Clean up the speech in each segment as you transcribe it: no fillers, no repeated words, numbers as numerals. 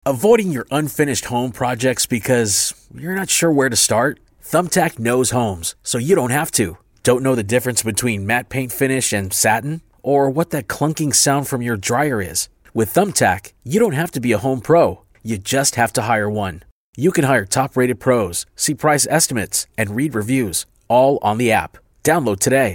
Avoiding your unfinished home projects because you're not sure where to start? Thumbtack knows homes, so you don't have to. Don't know the difference between matte paint finish and satin? Or what that clunking sound from your dryer is? With Thumbtack, you don't have to be a home pro. You just have to hire one. You can hire top-rated pros, see price estimates, and read reviews, all on the app. Download today.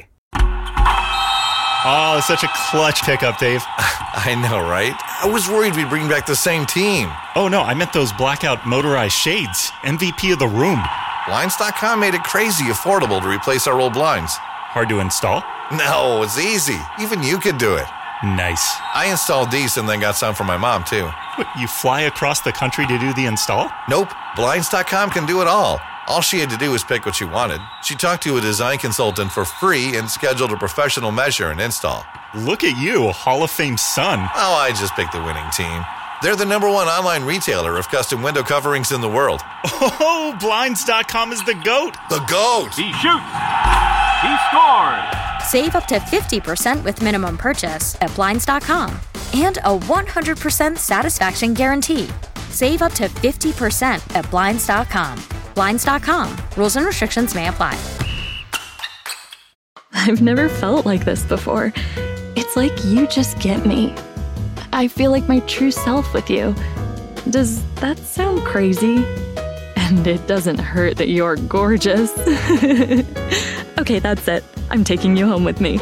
Oh, such a clutch pickup, Dave. I know, right? I was worried we'd bring back the same team. Oh, no, I meant those blackout motorized shades. MVP of the room. Blinds.com made it crazy affordable to replace our old blinds. Hard to install? No, it's easy. Even you could do it. Nice. I installed these and then got some for my mom, too. What, you fly across the country to do the install? Nope. Blinds.com can do it all. All she had to do was pick what she wanted. She talked to a design consultant for free and scheduled a professional measure and install. Look at you, Hall of Fame son. Oh, I just picked the winning team. They're the #1 online retailer of custom window coverings in the world. Oh, Blinds.com is the GOAT. The GOAT! He shoots. He scored. Save up to 50% with minimum purchase at Blinds.com. And a 100% satisfaction guarantee. Save up to 50% at Blinds.com. Blinds.com. Rules and restrictions may apply. I've never felt like this before. It's like you just get me. I feel like my true self with you. Does that sound crazy? And it doesn't hurt that you're gorgeous. Okay, that's it. I'm taking you home with me.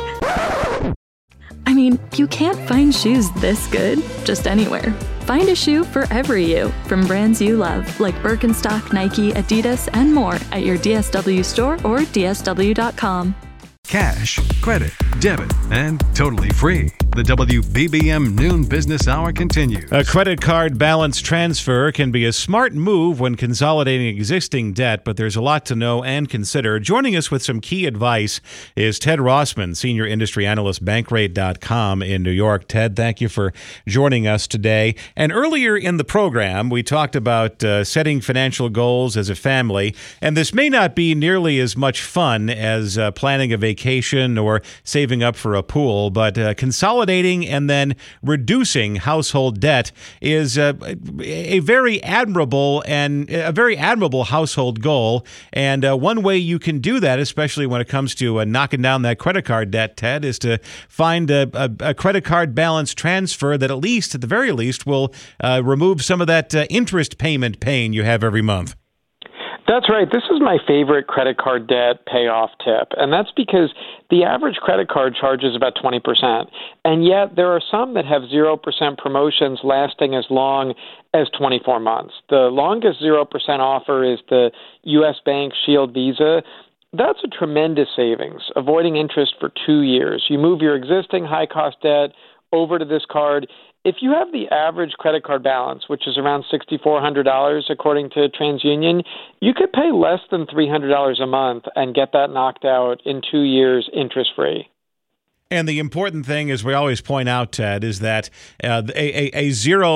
I mean, you can't find shoes this good just anywhere. Find a shoe for every you from brands you love, like Birkenstock, Nike, Adidas, and more at your DSW store or DSW.com. Cash, credit, debit, and totally free. The WBBM Noon Business Hour continues. A credit card balance transfer can be a smart move when consolidating existing debt, but there's a lot to know and consider. Joining us with some key advice is Ted Rossman, Senior Industry Analyst, Bankrate.com in New York. Ted, thank you for joining us today. And earlier in the program, we talked about setting financial goals as a family, and this may not be nearly as much fun as planning a vacation or saving up for a pool, but consolidating and then reducing household debt is a very admirable household goal. And one way you can do that, especially when it comes to knocking down that credit card debt, Ted, is to find a credit card balance transfer that at the very least, will remove some of that interest payment pain you have every month. That's right. This is my favorite credit card debt payoff tip, and that's because the average credit card charges about 20%, and yet there are some that have 0% promotions lasting as long as 24 months. The longest 0% offer is the U.S. Bank Shield Visa. That's a tremendous savings, avoiding interest for 2 years. You move your existing high-cost debt over to this card. If you have the average credit card balance, which is around $6,400 according to TransUnion, you could pay less than $300 a month and get that knocked out in 2 years interest-free. And the important thing, as we always point out, Ted, is that a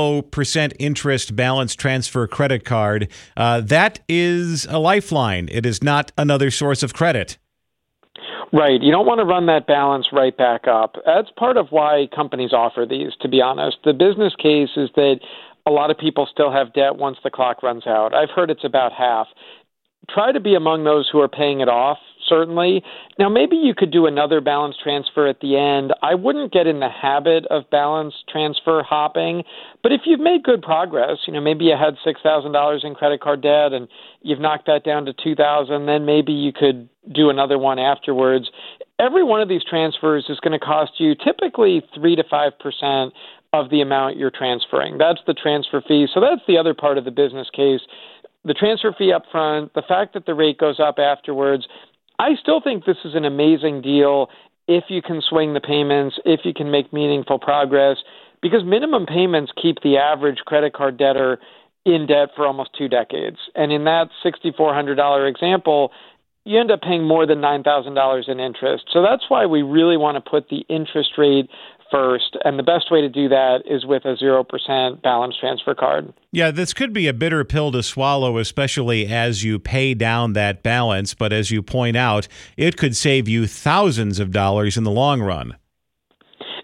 0% interest balance transfer credit card, that is a lifeline. It is not another source of credit. Right. You don't want to run that balance right back up. That's part of why companies offer these, to be honest. The business case is that a lot of people still have debt once the clock runs out. I've heard it's about half. Try to be among those who are paying it off, certainly. Now, maybe you could do another balance transfer at the end. I wouldn't get in the habit of balance transfer hopping, but if you've made good progress, maybe you had $6,000 in credit card debt and you've knocked that down to $2,000, then maybe you could do another one afterwards. Every one of these transfers is going to cost you typically 3 to 5% of the amount you're transferring. That's the transfer fee. So that's the other part of the business case. The transfer fee up front, the fact that the rate goes up afterwards. I still think this is an amazing deal if you can swing the payments, if you can make meaningful progress, because minimum payments keep the average credit card debtor in debt for almost 2 decades. And in that $6,400 example, you end up paying more than $9,000 in interest. So that's why we really want to put the interest rate first, and the best way to do that is with a 0% balance transfer card. Yeah, this could be a bitter pill to swallow, especially as you pay down that balance, but as you point out, it could save you thousands of dollars in the long run.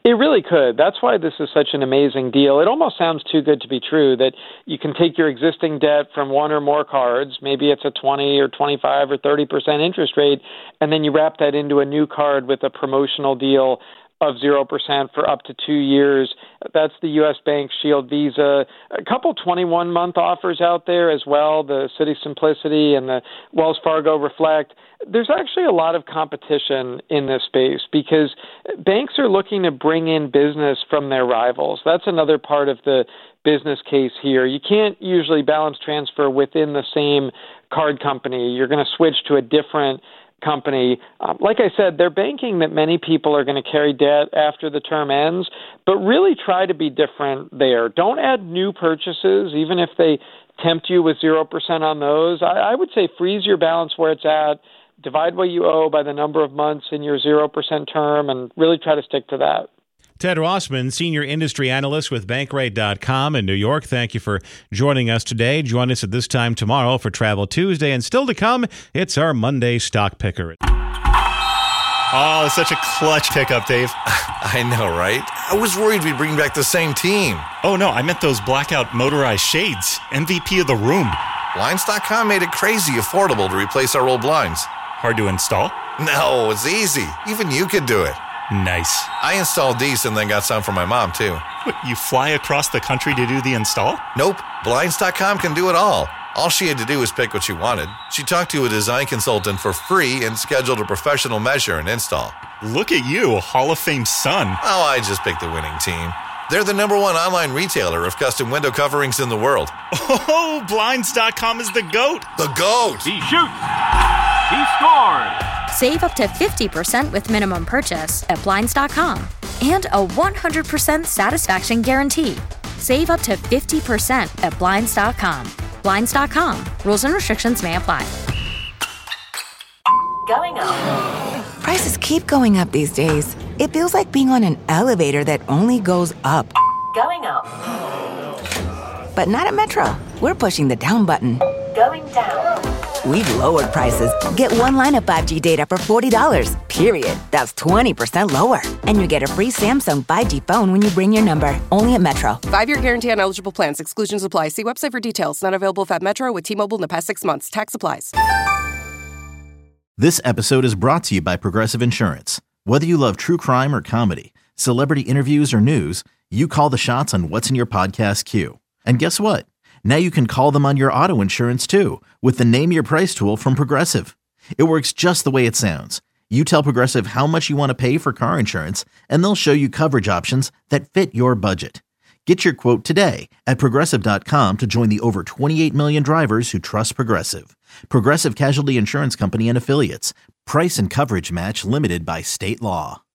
It really could. That's why this is such an amazing deal. It almost sounds too good to be true that you can take your existing debt from one or more cards, maybe it's a 20 or 25 or 30% interest rate, and then you wrap that into a new card with a promotional deal of 0% for up to 2 years. That's the U.S. Bank Shield Visa. A couple 21-month offers out there as well, the Citi Simplicity and the Wells Fargo Reflect. There's actually a lot of competition in this space because banks are looking to bring in business from their rivals. That's another part of the business case here. You can't usually balance transfer within the same card company. You're going to switch to a different company. Like I said, they're banking that many people are going to carry debt after the term ends, but really try to be different there. Don't add new purchases, even if they tempt you with 0% on those. I would say freeze your balance where it's at, divide what you owe by the number of months in your 0% term, and really try to stick to that. Ted Rossman, Senior Industry Analyst with Bankrate.com in New York. Thank you for joining us today. Join us at this time tomorrow for Travel Tuesday. And still to come, it's our Monday Stock Picker. Oh, such a clutch pickup, Dave. I know, right? I was worried we'd bring back the same team. Oh, no, I meant those blackout motorized shades. MVP of the room. Blinds.com made it crazy affordable to replace our old blinds. Hard to install? No, it's easy. Even you could do it. Nice. I installed these and then got some for my mom, too. What, you fly across the country to do the install? Nope. Blinds.com can do it all. All she had to do was pick what she wanted. She talked to a design consultant for free and scheduled a professional measure and install. Look at you, a Hall of Fame son. Oh, I just picked the winning team. They're the #1 online retailer of custom window coverings in the world. Oh, Blinds.com is the GOAT. The GOAT! He shoots. He scores. Save up to 50% with minimum purchase at Blinds.com. And a 100% satisfaction guarantee. Save up to 50% at Blinds.com. Blinds.com. Rules and restrictions may apply. Going up. Prices keep going up these days. It feels like being on an elevator that only goes up. Going up. But not at Metro. We're pushing the down button. Going down. We've lowered prices. Get one line of 5G data for $40, period. That's 20% lower. And you get a free Samsung 5G phone when you bring your number. Only at Metro. 5-year guarantee on eligible plans. Exclusions apply. See website for details. Not available at Metro with T-Mobile in the past 6 months. Tax applies. This episode is brought to you by Progressive Insurance. Whether you love true crime or comedy, celebrity interviews or news, you call the shots on what's in your podcast queue. And guess what? Now you can call them on your auto insurance too with the Name Your Price tool from Progressive. It works just the way it sounds. You tell Progressive how much you want to pay for car insurance, and they'll show you coverage options that fit your budget. Get your quote today at Progressive.com to join the over 28 million drivers who trust Progressive. Progressive Casualty Insurance Company and Affiliates. Price and coverage match limited by state law.